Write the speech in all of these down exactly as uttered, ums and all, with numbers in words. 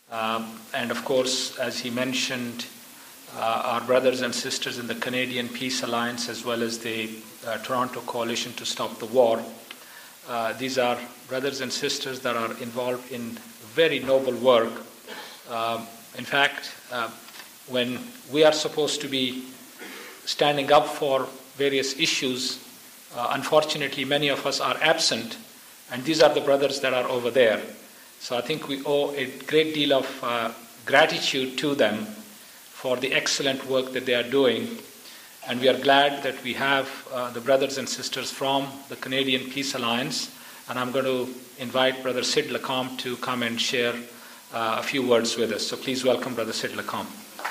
Um, and of course, as he mentioned, uh, our brothers and sisters in the Canadian Peace Alliance, as well as the uh, Toronto Coalition to Stop the War. Uh, these are brothers and sisters that are involved in very noble work. Uh, in fact, uh, when we are supposed to be standing up for various issues, uh, unfortunately many of us are absent, and these are the brothers that are over there. So I think we owe a great deal of uh, gratitude to them for the excellent work that they are doing. And we are glad that we have uh, the brothers and sisters from the Canadian Peace Alliance. And I'm going to invite Brother Sid Lacombe to come and share uh, a few words with us. So please welcome Brother Sid Lacombe.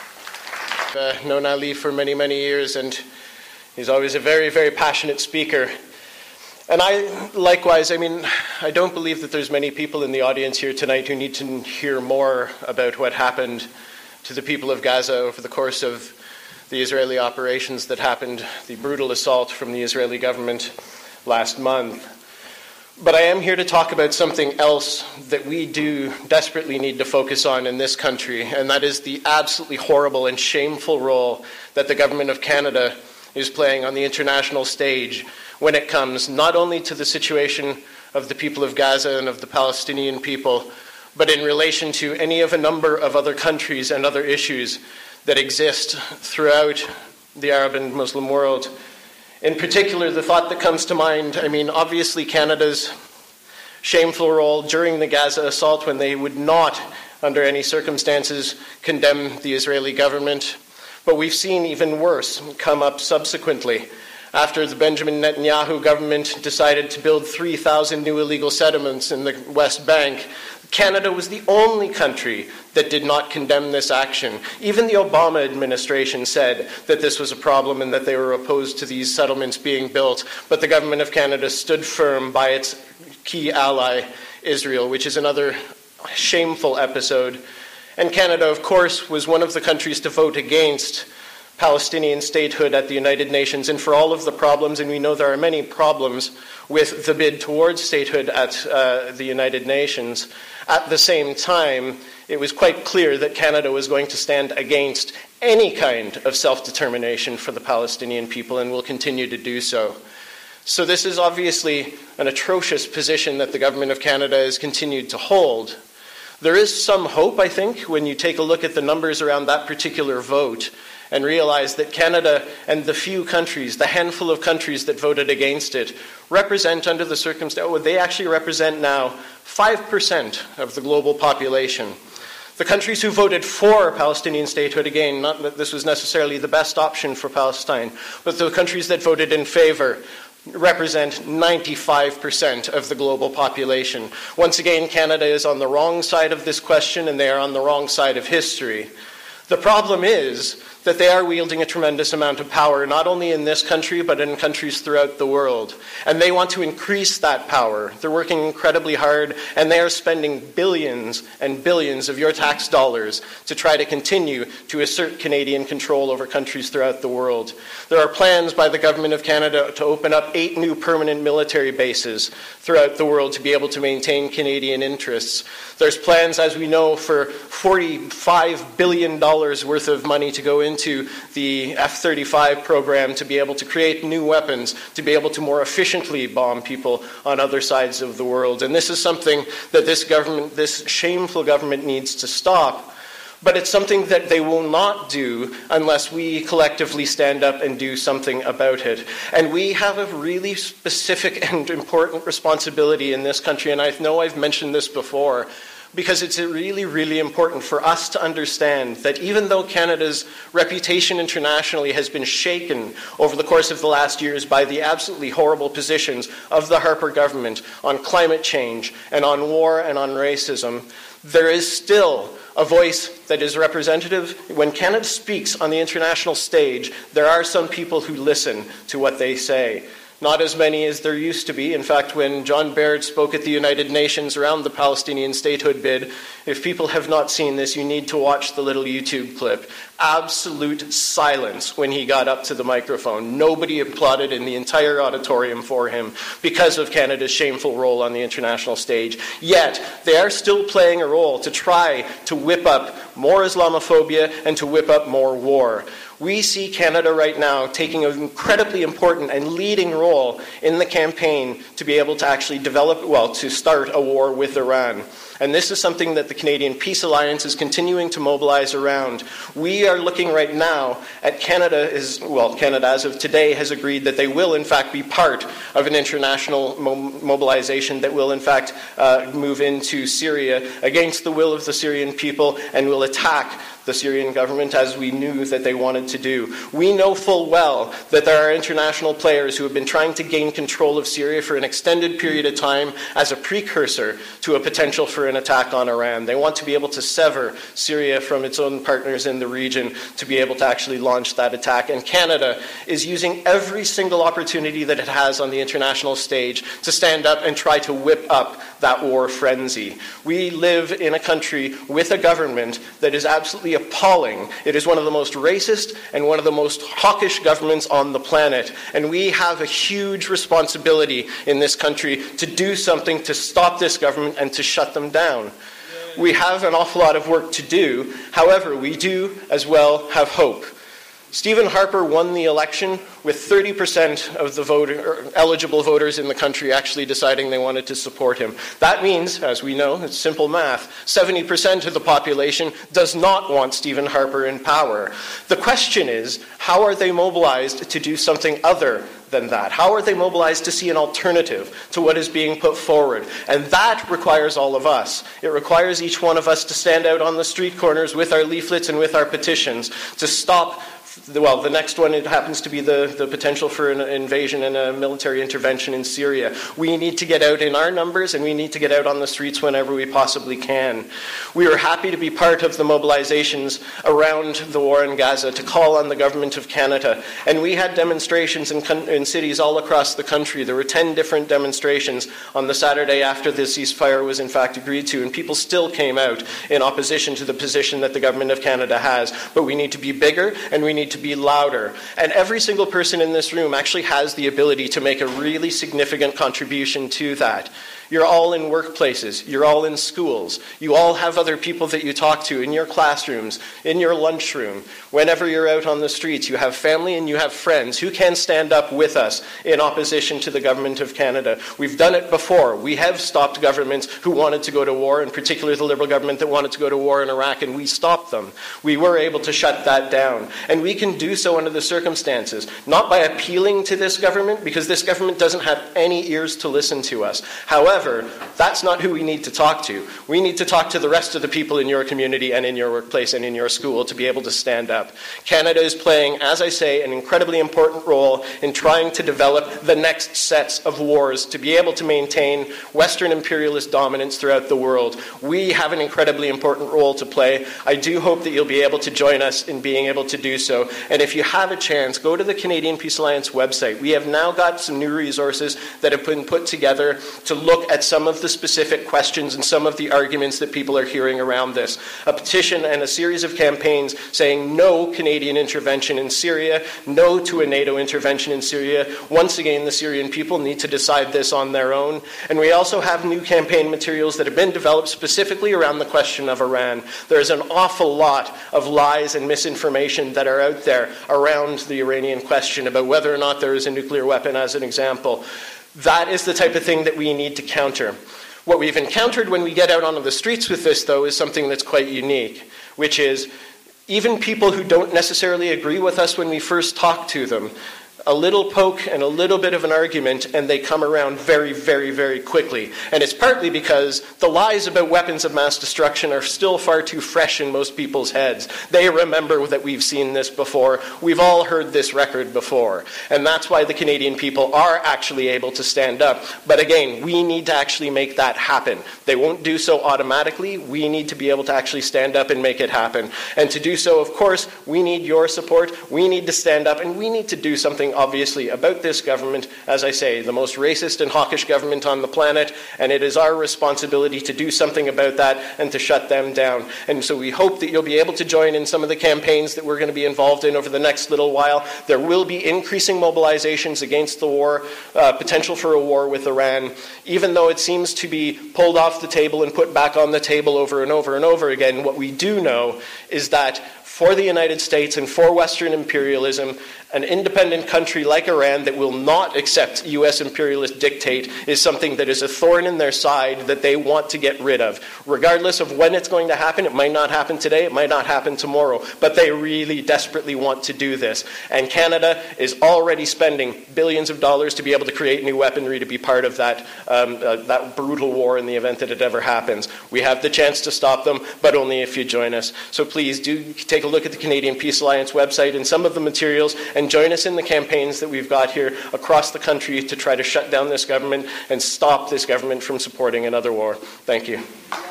I've uh, known Ali for many, many years, and he's always a very, very passionate speaker. And I, likewise, I mean, I don't believe that there's many people in the audience here tonight who need to hear more about what happened to the people of Gaza over the course of the Israeli operations that happened, the brutal assault from the Israeli government last month. But I am here to talk about something else that we do desperately need to focus on in this country, and that is the absolutely horrible and shameful role that the government of Canada is playing on the international stage when it comes not only to the situation of the people of Gaza and of the Palestinian people, but in relation to any of a number of other countries and other issues that exist throughout the Arab and Muslim world. In particular, the thought that comes to mind, I mean, obviously Canada's shameful role during the Gaza assault when they would not, under any circumstances, condemn the Israeli government. But we've seen even worse come up subsequently. After the Benjamin Netanyahu government decided to build three thousand new illegal settlements in the West Bank, Canada was the only country that did not condemn this action. Even the Obama administration said that this was a problem and that they were opposed to these settlements being built, but the government of Canada stood firm by its key ally, Israel, which is another shameful episode. And Canada, of course, was one of the countries to vote against Palestinian statehood at the United Nations, and for all of the problems, and we know there are many problems with the bid towards statehood at uh, the United Nations, at the same time, it was quite clear that Canada was going to stand against any kind of self-determination for the Palestinian people and will continue to do so. So this is obviously an atrocious position that the government of Canada has continued to hold. There is some hope, I think, when you take a look at the numbers around that particular vote and realize that Canada and the few countries, the handful of countries that voted against it, represent under the circumstance, oh, they actually represent now five percent of the global population. The countries who voted for Palestinian statehood, again, not that this was necessarily the best option for Palestine, but the countries that voted in favor represent ninety-five percent of the global population. Once again, Canada is on the wrong side of this question, and they are on the wrong side of history. The problem is that they are wielding a tremendous amount of power, not only in this country, but in countries throughout the world. And they want to increase that power. They're working incredibly hard, and they are spending billions and billions of your tax dollars to try to continue to assert Canadian control over countries throughout the world. There are plans by the Government of Canada to open up eight new permanent military bases throughout the world to be able to maintain Canadian interests. There's plans, as we know, for forty-five billion dollars worth of money to go into the F thirty-five program to be able to create new weapons, to be able to more efficiently bomb people on other sides of the world. And this is something that this government, this shameful government, needs to stop. But it's something that they will not do unless we collectively stand up and do something about it. And we have a really specific and important responsibility in this country, and I know I've mentioned this before, because it's really, really important for us to understand that even though Canada's reputation internationally has been shaken over the course of the last years by the absolutely horrible positions of the Harper government on climate change and on war and on racism, there is still a voice that is representative. When Canada speaks on the international stage, there are some people who listen to what they say. not as many as there used to be. In fact, when John Baird spoke at the United Nations around the Palestinian statehood bid, if people have not seen this, you need to watch the little YouTube clip. Absolute silence when he got up to the microphone. Nobody applauded in the entire auditorium for him because of Canada's shameful role on the international stage. Yet, they are still playing a role to try to whip up more Islamophobia and to whip up more war. We see Canada right now taking an incredibly important and leading role in the campaign to be able to actually develop, well, to start a war with Iran. And this is something that the Canadian Peace Alliance is continuing to mobilize around. We are looking right now at Canada is, well, Canada as of today has agreed that they will in fact be part of an international mo mobilization that will in fact uh, move into Syria against the will of the Syrian people and will attack the Syrian government as we knew that they wanted to do. We know full well that there are international players who have been trying to gain control of Syria for an extended period of time as a precursor to a potential for an attack on Iran. They want to be able to sever Syria from its own partners in the region to be able to actually launch that attack. And Canada is using every single opportunity that it has on the international stage to stand up and try to whip up that war frenzy. We live in a country with a government that is absolutely appalling. It is one of the most racist and one of the most hawkish governments on the planet. And we have a huge responsibility in this country to do something to stop this government and to shut them down. We have an awful lot of work to do. However, we do as well have hope. Stephen Harper won the election with thirty percent of the voter, eligible voters in the country actually deciding they wanted to support him. That means, as we know, it's simple math, seventy percent of the population does not want Stephen Harper in power. The question is, how are they mobilized to do something other than that? How are they mobilized to see an alternative to what is being put forward? And that requires all of us. It requires each one of us to stand out on the street corners with our leaflets and with our petitions to stop. Well, the next one, it happens to be the, the potential for an invasion and a military intervention in Syria. We need to get out in our numbers, and we need to get out on the streets whenever we possibly can. We are happy to be part of the mobilizations around the war in Gaza to call on the government of Canada. And we had demonstrations in, in cities all across the country. There were ten different demonstrations on the Saturday after the ceasefire was in fact agreed to, and people still came out in opposition to the position that the government of Canada has. But we need to be bigger, and we need to be louder. And every single person in this room actually has the ability to make a really significant contribution to that. You're all in workplaces. You're all in schools. You all have other people that you talk to in your classrooms, in your lunchroom. Whenever you're out on the streets, you have family and you have friends who can stand up with us in opposition to the government of Canada. We've done it before. We have stopped governments who wanted to go to war, in particular the Liberal government that wanted to go to war in Iraq, and we stopped them. We were able to shut that down. And we can do so under the circumstances, not by appealing to this government, because this government doesn't have any ears to listen to us. However, that's not who we need to talk to. We need to talk to the rest of the people in your community and in your workplace and in your school to be able to stand up. Canada is playing, as I say, an incredibly important role in trying to develop the next sets of wars to be able to maintain Western imperialist dominance throughout the world. We have an incredibly important role to play. I do hope that you'll be able to join us in being able to do so. And if you have a chance, go to the Canadian Peace Alliance website. We have now got some new resources that have been put together to look at some of the specific questions and some of the arguments that people are hearing around this. A petition and a series of campaigns saying no Canadian intervention in Syria, no to a NATO intervention in Syria. Once again, the Syrian people need to decide this on their own. And we also have new campaign materials that have been developed specifically around the question of Iran. There's an awful lot of lies and misinformation that are out there around the Iranian question about whether or not there is a nuclear weapon, as an example. That is the type of thing that we need to counter. What we've encountered when we get out onto the streets with this, though, is something that's quite unique, which is even people who don't necessarily agree with us when we first talk to them, a little poke and a little bit of an argument, and they come around very, very, very quickly. And it's partly because the lies about weapons of mass destruction are still far too fresh in most people's heads. They remember that we've seen this before. We've all heard this record before. And that's why the Canadian people are actually able to stand up. But again, we need to actually make that happen. They won't do so automatically. We need to be able to actually stand up and make it happen. And to do so, of course, we need your support. We need to stand up, and we need to do something something, obviously, about this government. As I say, the most racist and hawkish government on the planet, and it is our responsibility to do something about that and to shut them down. And so we hope that you'll be able to join in some of the campaigns that we're going to be involved in over the next little while. There will be increasing mobilizations against the war, uh, potential for a war with Iran, even though it seems to be pulled off the table and put back on the table over and over and over again. What we do know is that for the United States and for Western imperialism, an independent country like Iran that will not accept U S imperialist dictate is something that is a thorn in their side that they want to get rid of. Regardless of when it's going to happen, it might not happen today, it might not happen tomorrow, but they really desperately want to do this. And Canada is already spending billions of dollars to be able to create new weaponry to be part of that, um, uh, that brutal war in the event that it ever happens. We have the chance to stop them, but only if you join us. So please do take a look at the Canadian Peace Alliance website and some of the materials, and join us in the campaigns that we've got here across the country to try to shut down this government and stop this government from supporting another war. Thank you.